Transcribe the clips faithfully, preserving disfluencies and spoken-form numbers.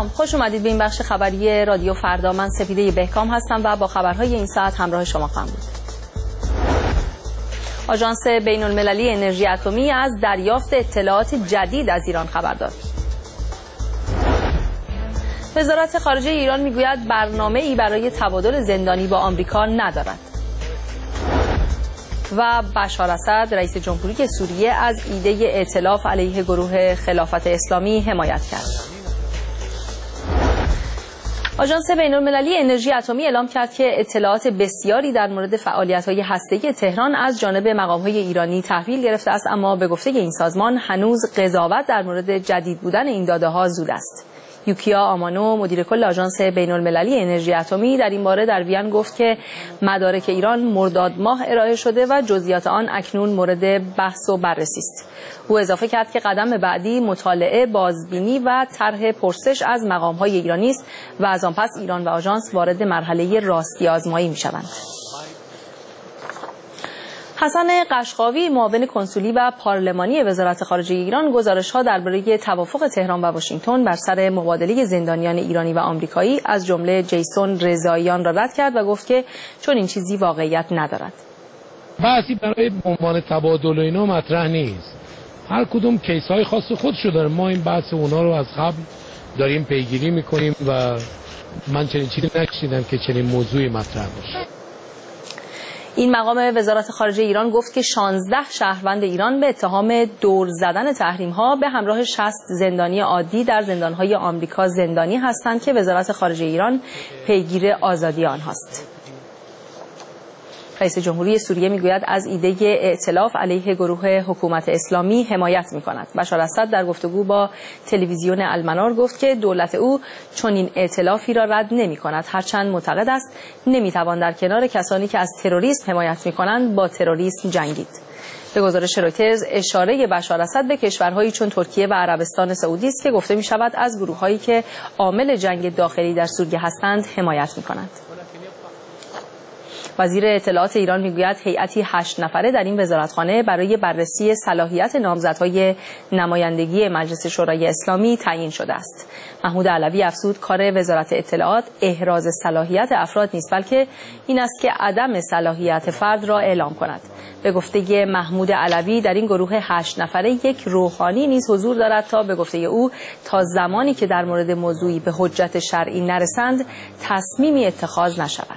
سلام، خوش اومدید به این بخش خبری رادیو فردا. من سپیده بهکام هستم و با خبرهای این ساعت همراه شما خواهم بود. آژانس بین المللی انرژی اتمی از دریافت اطلاعات جدید از ایران خبر داد. وزارت خارجه ایران میگوید برنامه‌ای برای تبادل زندانی با آمریکا ندارد. و بشار اسد رئیس جمهوری سوریه از ایده ائتلاف علیه گروه خلافت اسلامی حمایت کرد. آژانس بین المللی انرژی اتمی اعلام کرد که اطلاعات بسیاری در مورد فعالیت‌های هسته‌ای تهران از جانب مقام‌های ایرانی تحویل گرفته است، اما به گفته این سازمان هنوز قضاوت در مورد جدید بودن این داده‌ها زود است. یوکیا آمانو مدیر کل آژانس بین المللی انرژی اتمی در این باره در وین گفت که مدارک ایران مرداد ماه ارائه شده و جزئیات آن اکنون مورد بحث و بررسی است. او اضافه کرد که قدم بعدی مطالعه، بازبینی و طرح پرسش از مقام‌های ایرانی است و از آن پس ایران و آژانس وارد مرحله راستی آزمایی می‌شوند. حسن قشقاوی معاون کنسولی و پارلمانی وزارت خارجه ایران گزارش‌ها درباره توافق تهران و واشنگتن بر سر مبادله زندانیان ایرانی و آمریکایی از جمله جیسون رضاییان را رد کرد و گفت که چون این چیزی واقعیت ندارد. بحثی برای عنوان تبادل و اینا مطرح نیست. هر کدوم کیس‌های خاص خودشو داره. ما این بحث اونا رو از قبل داریم پیگیری می‌کنیم و من چنین چیزی نشنیدم که چنین موضوعی مطرح بشه. این مقام وزارت خارجه ایران گفت که شانزده شهروند ایران به اتهام دور زدن تحریم‌ها به همراه شصت زندانی عادی در زندان‌های آمریکا زندانی هستند که وزارت خارجه ایران پیگیر آزادی آنهاست. رئیس جمهوری سوریه میگوید از ایده ائتلاف علیه گروه حکومت اسلامی حمایت می‌کند. بشار اسد در گفتگو با تلویزیون المنار گفت که دولت او چنین ائتلافی را رد نمی‌کند، هرچند معتقد است نمی‌توان در کنار کسانی که از تروریسم حمایت می‌کنند با تروریسم جنگید. به گزارش رویترز اشاره بشار اسد به کشورهایی چون ترکیه و عربستان سعودی است که گفته می‌شود از گروه‌هایی که عامل جنگ داخلی در سوریه هستند حمایت می‌کنند. وزیر اطلاعات ایران میگوید هیئتی هشت نفره در این وزارتخانه برای بررسی صلاحیت نامزدهای نمایندگی مجلس شورای اسلامی تعیین شده است. محمود علوی افزود کار وزارت اطلاعات احراز صلاحیت افراد نیست، بلکه این است که عدم صلاحیت فرد را اعلام کند. به گفته محمود علوی در این گروه هشت نفره یک روحانی نیز حضور دارد تا به گفته او تا زمانی که در مورد موضوعی به حجت شرعی نرسند تصمیمی اتخاذ نشود.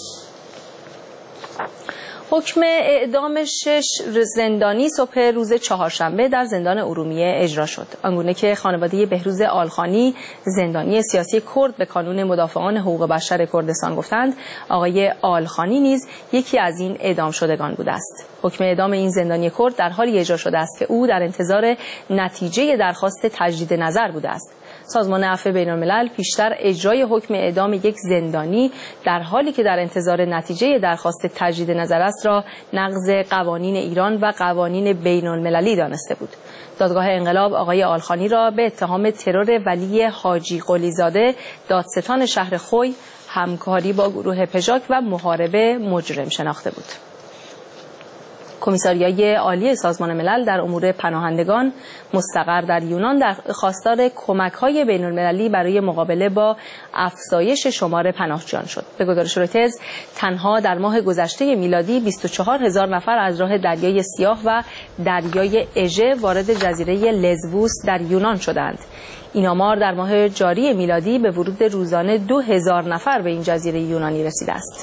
حکم اعدام شش زندانی صبح روز چهارشنبه در زندان ارومیه اجرا شد. آنگونه که خانواده بهروز آلخانی زندانی سیاسی کرد به کانون مدافعان حقوق بشر کردستان گفتند، آقای آلخانی نیز یکی از این اعدام شدگان بوده است. حکم اعدام این زندانی کرد در حالی اجرا شده است که او در انتظار نتیجه درخواست تجدید نظر بوده است. سازمان عفو بین الملل پیشتر اجرای حکم اعدام یک زندانی در حالی که در انتظار نتیجه درخواست تجدید نظر است را نقض قوانین ایران و قوانین بین المللی دانسته بود. دادگاه انقلاب آقای آلخانی را به اتهام ترور ولی حاجی قلیزاده دادستان شهر خوی، همکاری با گروه پژاک و محاربه مجرم شناخته بود. کمیساریای عالی سازمان ملل در امور پناهندگان مستقر در یونان در خواستار کمک‌های بین‌المللی برای مقابله با افزایش شمار پناهجویان شد. به گزارش رویترز تنها در ماه گذشته میلادی بیست و چهار هزار نفر از راه دریای سیاه و دریای اژه وارد جزیره لزبوس در یونان شدند. این آمار در ماه جاری میلادی به ورود روزانه دو هزار نفر به این جزیره یونانی رسیده است.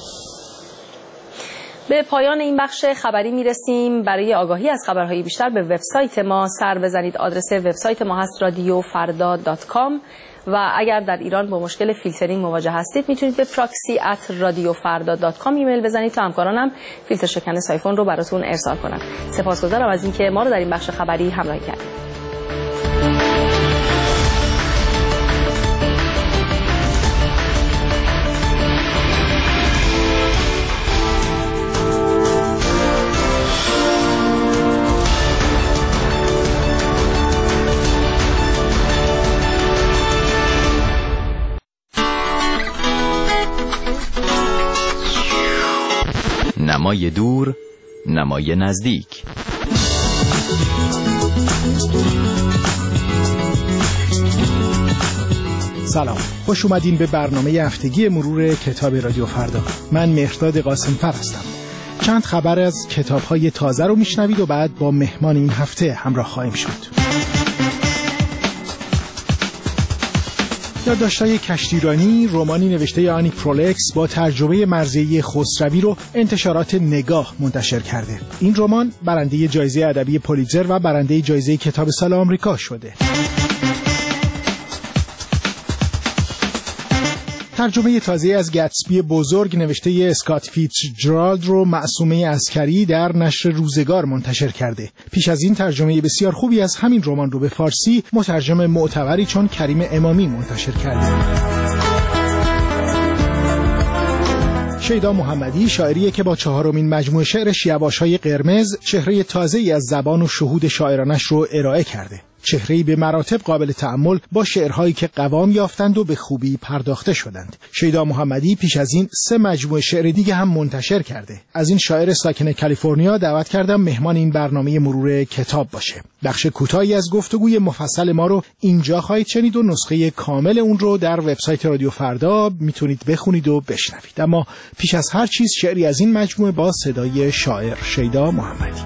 به پایان این بخش خبری میرسیم. برای آگاهی از خبرهای بیشتر به وبسایت ما سر بزنید. آدرس وبسایت ما هست رادیو فردا دات کام و اگر در ایران با مشکل فیلترینگ مواجه هستید میتونید به پراکسی ات رادیو فردا دات کام ایمیل بزنید تا همکارانم فیلتر شکن سایفون رو براتون ارسال کنن. سپاسگزارم از اینکه ما رو در این بخش خبری همراهی کردید. نمای دور، نمای نزدیک. سلام، خوش اومدین به برنامه هفتگی مرور کتاب رادیو فردا. من مهرداد قاسم‌فر هستم. چند خبر از کتاب‌های تازه رو میشنوید و بعد با مهمان این هفته همراه خواهیم شد. یادداشت‌های کشتیرانی، رمانی نوشته آنی پرولکس با ترجمه مرضیه خسروی رو انتشارات نگاه منتشر کرده. این رمان برنده جایزه ادبی پولیتزر و برنده جایزه کتاب سال آمریکا شده. ترجمه تازه از گتسبی بزرگ نوشته اسکات فیتزجرالد رو معصومه عسکری در نشر روزگار منتشر کرده. پیش از این ترجمه بسیار خوبی از همین رمان رو به فارسی مترجم معتبری چون کریم امامی منتشر کرده. شیدا محمدی شاعریه که با چهارمین مجموعه شعرش یواش‌های قرمز چهره تازه‌ای از زبان و شهود شاعرانش رو ارائه کرده. چهره‌ای به مراتب قابل تأمل با شعرهایی که قوام یافتند و به خوبی پرداخته شدند. شیدا محمدی پیش از این سه مجموعه شعر دیگه هم منتشر کرده. از این شاعر ساکن کالیفرنیا دعوت کردم مهمان این برنامه مرور کتاب باشه. بخش کوتاهی از گفتگوی مفصل ما رو اینجا خواهید شنید و نسخه کامل اون رو در وبسایت رادیو فردا میتونید بخونید و بشنوید. اما پیش از هر چیز شعری از این مجموعه با صدای شاعر شیدا محمدی.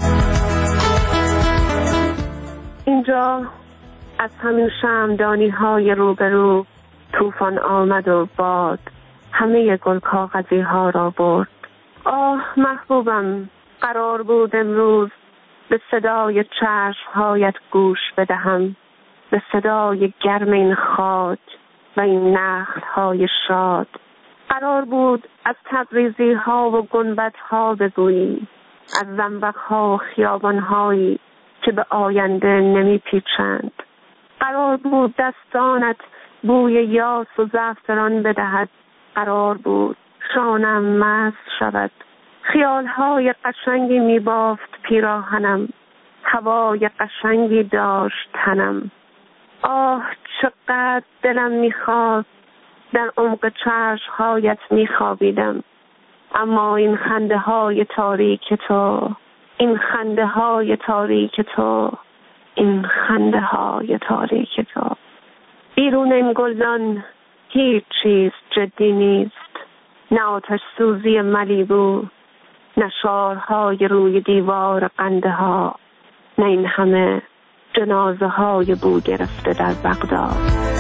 اینجا از همین شمعدانی های روبرو طوفان آمد و باد همه گل کاغذی ها را برد. آه محبوبم، قرار بود امروز به صدای چشم هایت گوش بدهم، به صدای گرم این خاک و این نخل های شاد. قرار بود از تبریزی ها و گنبد ها بگویی، از زنبق ها و خیابان هایی که به آینده نمی پیچند. قرار بود دستانت بوی یاس و زعفران بدهد. قرار بود شانم مست شود. خیالهای قشنگی می بافت پیراهنم، هوای قشنگی داشت تنم. آه چقدر دلم می خواست در عمق چشمهایت می خوابیدم، اما این خنده های تاریک تو، این خنده های تاریک تو، این خنده های تاریک تو. بیرون این گلدان هیچ چیز جدی نیست، نه آتش سوزی ملیبو، نه شارهای روی دیوار قنده ها، نه این همه جنازه های بو گرفته در بغداد.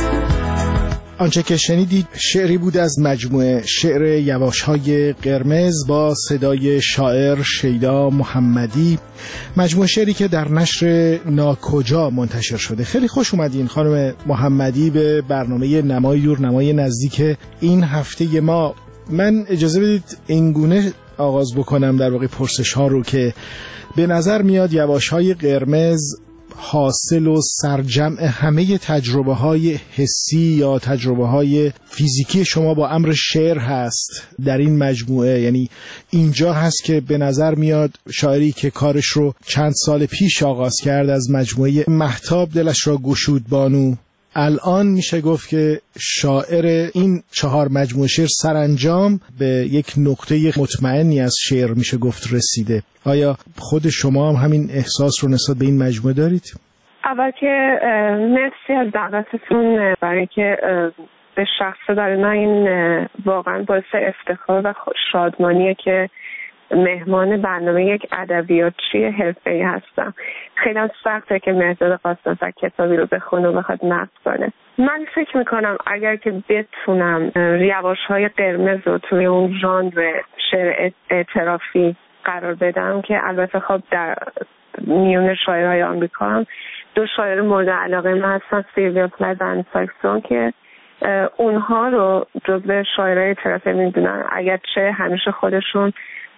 آنچه که شنیدید شعری بود از مجموعه شعر یواش‌های قرمز با صدای شاعر شیدا محمدی، مجموعه شعری که در نشر ناکجا منتشر شده. خیلی خوش اومدین خانم محمدی به برنامه نمای دور نمای نزدیک این هفته ما. من اجازه بدید اینگونه آغاز بکنم در واقع پرسش ها رو که به نظر میاد یواش‌های قرمز حاصل و سرجمع همه تجربه های حسی یا تجربه های فیزیکی شما با امر شعر هست در این مجموعه. یعنی اینجا هست که به نظر میاد شاعری که کارش رو چند سال پیش آغاز کرد از مجموعه مهتاب دلش را گشود بانو، الان میشه گفت که شاعر این چهار مجموعه شعر سرانجام به یک نقطه مطمئنی از شعر میشه گفت رسیده. آیا خود شما هم همین احساس رو نسبت به این مجموعه دارید؟ اول که مرسی از دعوتتون، برای که به شخص برای من این واقعا باعث افتخار و شادمانیه که مهمان برنامه یک ادبیاتچی حرفه‌ای هستم. خیلی سخته که مهرداد قاسم‌فر کتابی رو بخونه و بخواد نقد کنه. من فکر میکنم اگر که بتونم یواش‌های قرمز رو توی اون ژانر شعر اعترافی قرار بدم، که البته خب در میون شاعرهای آمریکا هم دو شاعر مورد علاقه من هستن، سیلویا پلات و ان ساکسون، که اونها رو جزو شاعرهای اعترافی میدونن، اگرچه همیشه خودشون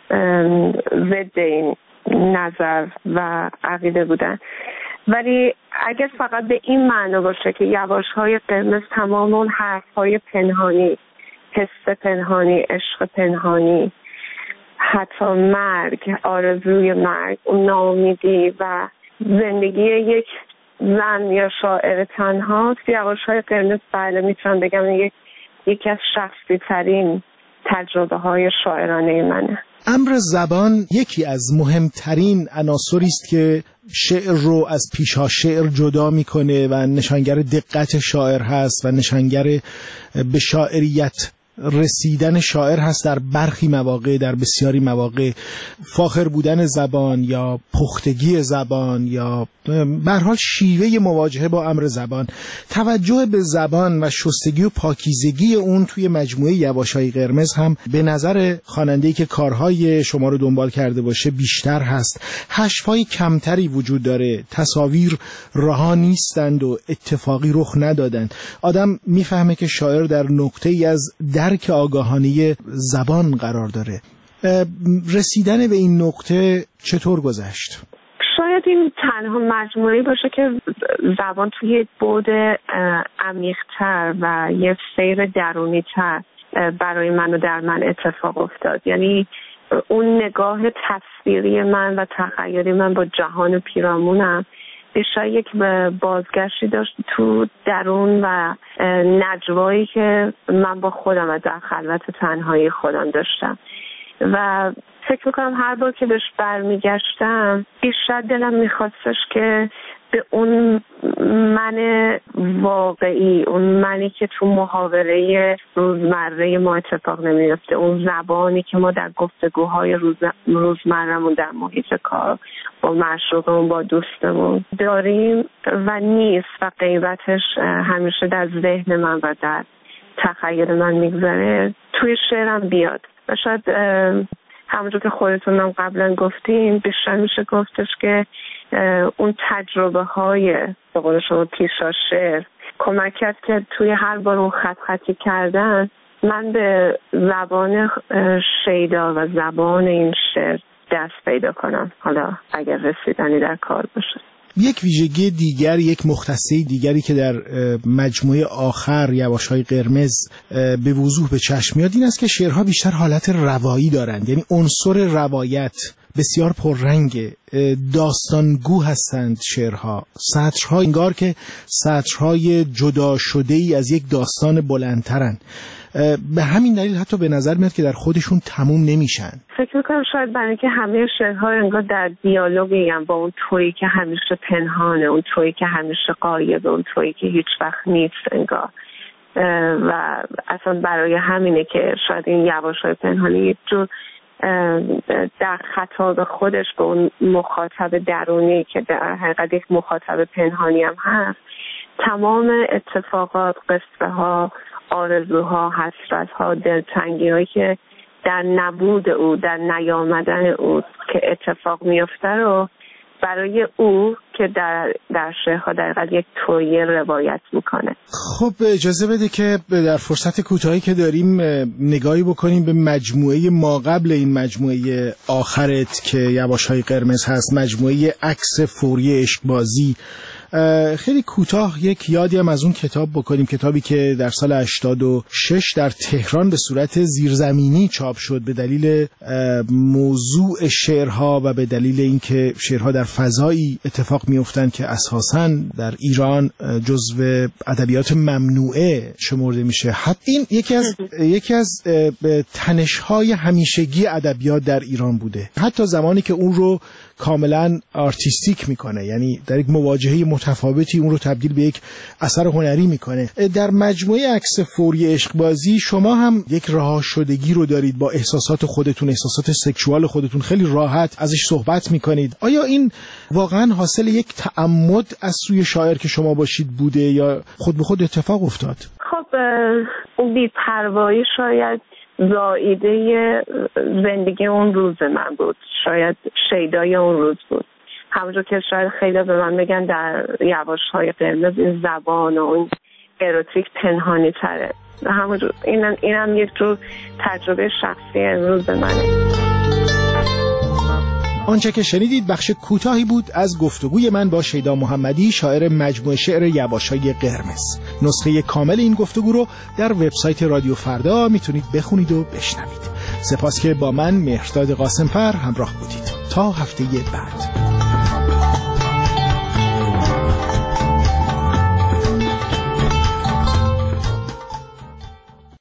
ضد این نظر و عقیده بودن. ولی اگر فقط به این معنا باشه که یواش‌های قرمز تمام اون حرف‌های پنهانی، حس پنهانی، عشق پنهانی، حتی مرگ، آرزوی مرگ، اون ناامیدی و زندگی یک زن یا شاعر تنها، یواش‌های قرمز بله میتونم بگم یک یکی از شخصی ترین تجربه های شاعرانه منه. امر زبان یکی از مهمترین عناصری است که شعر رو از پیشا شعر جدا میکنه و نشانگر دقت شاعر هست و نشانگر به شاعریت رسیدن شاعر هست در برخی مواقع، در بسیاری مواقع فاخر بودن زبان یا پختگی زبان یا به هر حال شیوه مواجهه با امر زبان. توجه به زبان و شستگی و پاکیزگی اون توی مجموعه یواشای قرمز هم به نظر خواننده‌ای که کارهای شما رو دنبال کرده باشه بیشتر هست. حشوهای کمتری وجود داره، تصاویر رها نیستند و اتفاقی رخ ندادند. آدم میفهمه که شاعر در نقطه‌ای از درک آگاهانه زبان قرار داره. رسیدن به این نقطه چطور گذشت؟ شاید این تنها مجموعه‌ای باشه که زبان توی یک بعد عمیق‌تر و یه سیر درونی‌تر برای من و در من اتفاق افتاد. یعنی اون نگاه تصویری من و تخیلی من با جهان پیرامونم بیشتر یک بازگشتی داشت تو درون و نجوایی که من با خودم و در خلوت تنهایی خودم داشتم و فکر میکنم هر بار که بهش برمیگشتم بیشتر دلم میخواستش که به اون من واقعی، اون منی که تو محاوره روزمره ما اتفاق نمیفته، اون زبانی که ما در گفتگوهای روز روزمرمون در محیط کار با معشوقمون با دوستمون داریم و نیست و غیبتش همیشه در ذهن من و در تخیل من میگذره توی شعرم بیاد. و شاید همونجور که خودتونم قبلا گفتیم بیشتر میشه گفتش که اون تجربه های به قول شما پیشا شعر کمک کرد که توی هر بار اون خط خطی کردن من به زبان شیدا و زبان این شعر دست پیدا کنم، حالا اگر رسیدنی در کار باشه. یک ویژگی دیگر، یک مختصه دیگری که در مجموعه آخر یواشای قرمز به وضوح به چشم میاد این است که شعرها بیشتر حالت روایی دارند، یعنی عنصر روایت بسیار پررنگ، داستانگو هستند شعرها. سطرها انگار که سطرهای جدا شده ای از یک داستان بلندترن. به همین دلیل حتی به نظر میاد که در خودشون تموم نمیشن. فکر میکنم شاید برای که همه شعرها انگار در دیالوگی هم با اون تویی که همیشه پنهانه، اون تویی که همیشه غایبه، اون تویی که هیچ وقت نیست انگار. و اصلا برای همینه که شاید این یواشای پنهانی یک جور در خطاب خودش به اون مخاطب درونی که در حقیقت یک مخاطب پنهانی هم هست، تمام اتفاقات، قصه ها، آرزوها، حسرتها، دلتنگی هایی که در نبود او، در نیامدن او که اتفاق میفته رو برای او که در در شعرها در حقیقت یک تویی روایت میکنه. خب اجازه بده که در فرصت کوتاهی که داریم نگاهی بکنیم به مجموعه ما قبل این مجموعه آخرت که یواشای قرمز هست، مجموعه عکس فوری عشقبازی. خیلی کوتاه یک یادی هم از اون کتاب بکنیم، کتابی که در سال هشتاد و شش در تهران به صورت زیرزمینی چاپ شد به دلیل موضوع شعرها و به دلیل اینکه شعرها در فضایی اتفاق میافتند که اساساً در ایران جزو ادبیات ممنوعه شمرده میشه. حتی این یکی از یکی از تنش‌های همیشگی ادبیات در ایران بوده، حتی زمانی که اون رو کاملا آرتیستیک میکنه، یعنی در یک مواجهه متفاوتی اون رو تبدیل به یک اثر هنری میکنه. در مجموعه عکس فوری عشقبازی شما هم یک رها شدگی رو دارید با احساسات خودتون، احساسات سکشوال خودتون، خیلی راحت ازش صحبت میکنید. آیا این واقعا حاصل یک تعمد از سوی شاعر که شما باشید بوده یا خود به خود اتفاق افتاد؟ خب اون بی‌پروایی شاید زائیده زندگی اون روز من بود، شاید شیدای اون روز بود. همونجور که شاید خیلی به من بگن در یواشهای قرمز این زبان و اون اروتیک پنهانی تره، همونجور اینم اینم یک جور تجربه شخصی امروز منه. آنچه که شنیدید بخش کوتاهی بود از گفتگوی من با شیدا محمدی، شاعر مجموعه شعر یواشای قرمز. نسخه کامل این گفتگو رو در وبسایت رادیو فردا میتونید بخونید و بشنوید. سپاس که با من مهرداد قاسمفر همراه بودید. تا هفته بعد.